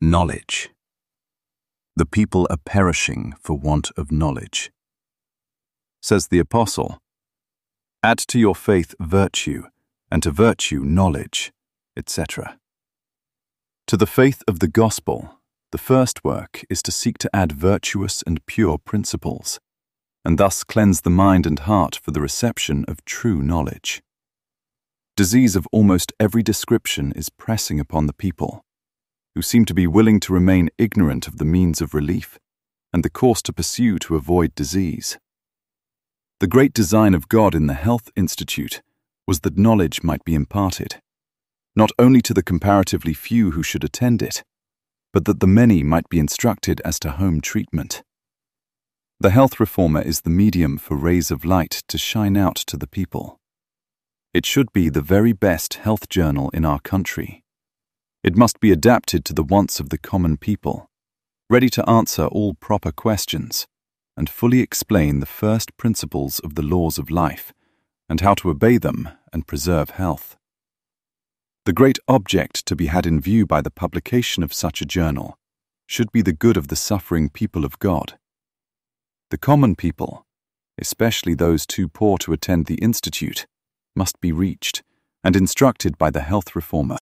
Knowledge. The people are perishing for want of knowledge. Says the Apostle, add to your faith virtue, and to virtue knowledge, etc. To the faith of the gospel, the first work is to seek to add virtuous and pure principles, and thus cleanse the mind and heart for the reception of true knowledge. Disease of almost every description is pressing upon the people, who seem to be willing to remain ignorant of the means of relief and the course to pursue to avoid disease. The great design of God in the Health Institute was that knowledge might be imparted, not only to the comparatively few who should attend it, but that the many might be instructed as to home treatment. The health reformer is the medium for rays of light to shine out to the people. It should be the very best health journal in our country. It must be adapted to the wants of the common people, ready to answer all proper questions, and fully explain the first principles of the laws of life, and how to obey them and preserve health. The great object to be had in view by the publication of such a journal should be the good of the suffering people of God. The common people, especially those too poor to attend the Institute, must be reached and instructed by the health reformer.